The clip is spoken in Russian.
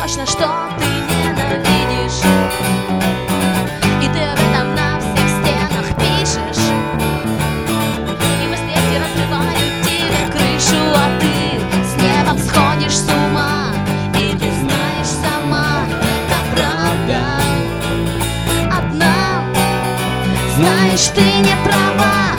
точно, что ты ненавидишь, и ты об этом на всех стенах пишешь. И мысли эти разрывают тебе крышу, а ты с небом сходишь с ума. И ты знаешь сама, это правда одна. Знаешь, ты не права.